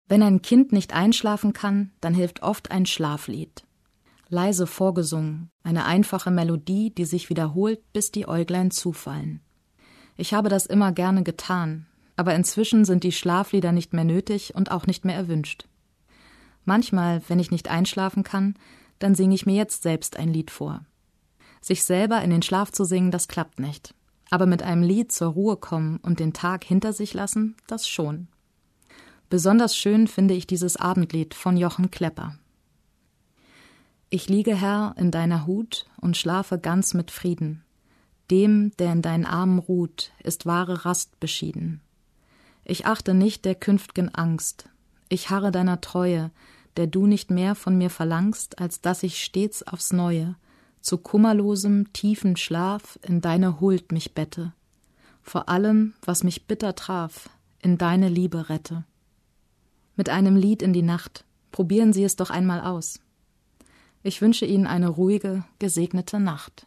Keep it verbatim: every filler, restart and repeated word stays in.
Wenn ein Kind nicht einschlafen kann, dann hilft oft ein Schlaflied. Leise vorgesungen, eine einfache Melodie, die sich wiederholt, bis die Äuglein zufallen. Ich habe das immer gerne getan, aber inzwischen sind die Schlaflieder nicht mehr nötig und auch nicht mehr erwünscht. Manchmal, wenn ich nicht einschlafen kann, dann singe ich mir jetzt selbst ein Lied vor. Sich selber in den Schlaf zu singen, das klappt nicht. Aber mit einem Lied zur Ruhe kommen und den Tag hinter sich lassen, das schon. Besonders schön finde ich dieses Abendlied von Jochen Klepper. Ich liege, Herr, in deiner Hut und schlafe ganz mit Frieden. Dem, der in deinen Armen ruht, ist wahre Rast beschieden. Ich achte nicht der künft'gen Angst. Ich harre deiner Treue, der du nicht mehr von mir verlangst, als dass ich stets aufs Neue zu kummerlosem, tiefen Schlaf in deine Huld mich bette, vor allem, was mich bitter traf, in deine Liebe rette. Mit einem Lied in die Nacht, probieren Sie es doch einmal aus. Ich wünsche Ihnen eine ruhige, gesegnete Nacht.